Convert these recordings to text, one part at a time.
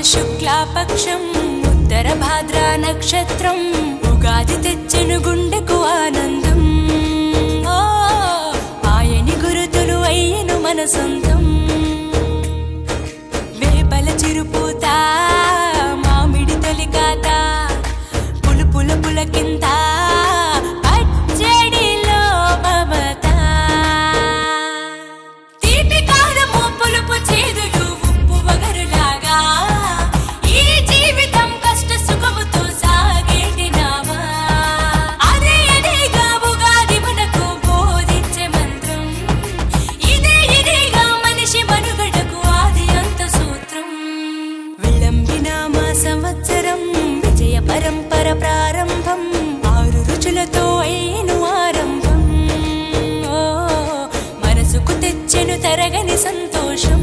శుక్లాపక్షం ఉత్తర భాద్ర నక్షత్రం ఉగాది తెచ్చెను గుండెకు ఆనందం. ఓ ఆయని గురుతులు అయ్యెను మన సొంతం. వేపల చిరుపూత మామిడి తొలికాత పులుపుల పులకింత పచ్చడిలో మమత. తీపి కారము పులుపు చేదులు ఉప్పు వగరులాగా ఈ జీవితం కష్ట సుఖముతో సాగేటి నావా. అదే అదేగా ఉగాది మనకు బోధించే మంత్రం. ఇదేగా మనిషి మనుగడకు ఆది అంత సూత్రం. విళంబినామ సంవత్సరం విజయ పరంపర ప్రారంభం. 6 రుచులతో అయ్యెను ఆరంభం. ఓ మనసుకు తెచ్చెను తరగని సంతోషం.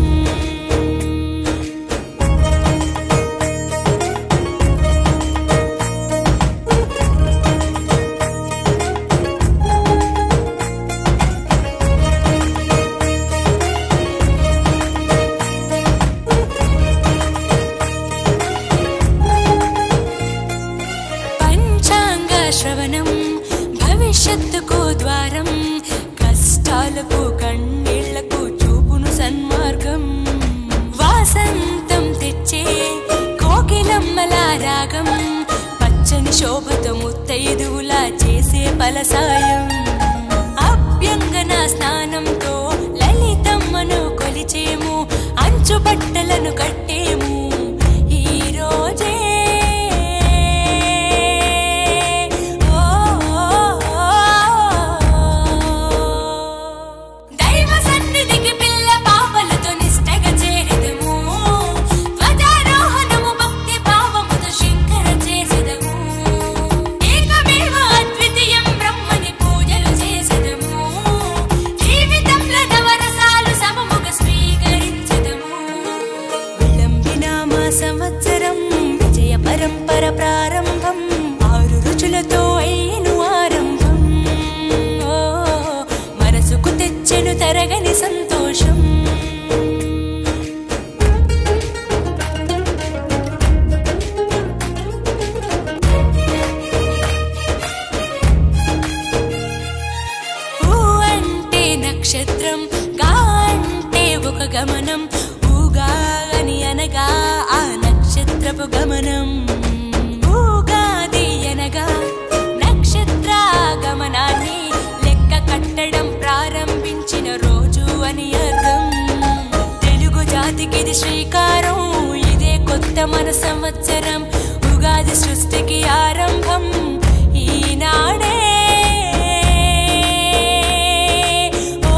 పంచాంగ శ్రవణం భవిష్యత్తుకు ద్వారం. కష్టాలకు కన్నీళ్లకు చూపును సన్మార్గం. వాసంతం తెచ్చే కోకిలమ్మల రాగం. పచ్చని శోభతో ముత్తైదువులా చేసే ఫలసాయం. అభ్యంగన స్నానంతో లలితమ్మను కొలిచేము. అంచు బట్టలను కట్టేము ఈ రోజే. దైవ సన్నిధికి పిల్ల పాపలతో నిష్టగా చేరెదము. ధ్వజారోహణము భక్తి భావముతో శంకర చేసెదము. ఏకమేవ అద్వితీయం బ్రహ్మని పూజలు చేసెదము. జీవితంలో నవరసాలు సమముగా స్వీకరించెదము. విళంబినామ సంవత్సరం విజయ పరంపర ప్రారంభం. 6 రుచులతో అయ్యెను ఆరంభం. ఓ మనసుకు తెచ్చెను తరగని సంతోషం. ఊ అంటే నక్షత్రం, గా అంటే ఒక గమనం. ఊగా అని అనగా ఆ నక్షత్రపు గమనం. ఊగాది అనగా నక్షత్ర గమనాన్ని లెక్క కట్టడం ప్రారంభించిన రోజు అని అర్థం. తెలుగు జాతికిది శ్రీకారం. ఇదే కొత్త మన సంవత్సరం. ఉగాది సృష్టికి ఆరంభం ఈనాడే. ఓ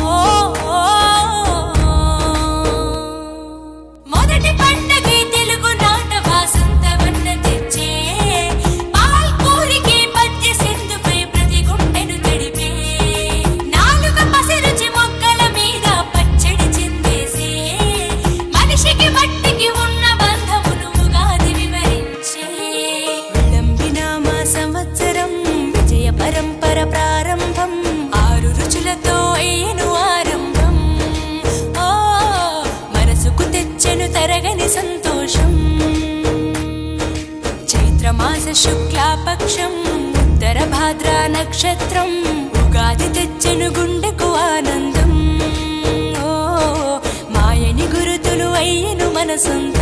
మొదటి పండగే తెలుగు నాట వాసంతవన్న తెచ్చే. పాల్కూరికి పద్య సింధుపై ప్రతి గుండెను తడిపే. నాలుక పసిరుచి మొక్కల మీద పచ్చడి చిందేసే. మనిషికి మట్టికి ఉన్న బంధమును ఉగాది వివరించే. విళంబినామ సంవత్సరం విజయ పరంపర ప్రారంభం. 6 రుచులతో అయ్యెను ఆరంభం. ఓ మనసుకు తెచ్చెను తరగని సంతోషం. చైత్రమాస శుక్లాపక్షం ఉత్తర భాద్ర నక్షత్రం ఉగాది తెచ్చెను గుండెకు ఆనందం. ఓ మాయని గురుతులు అయ్యెను మన సొంతం.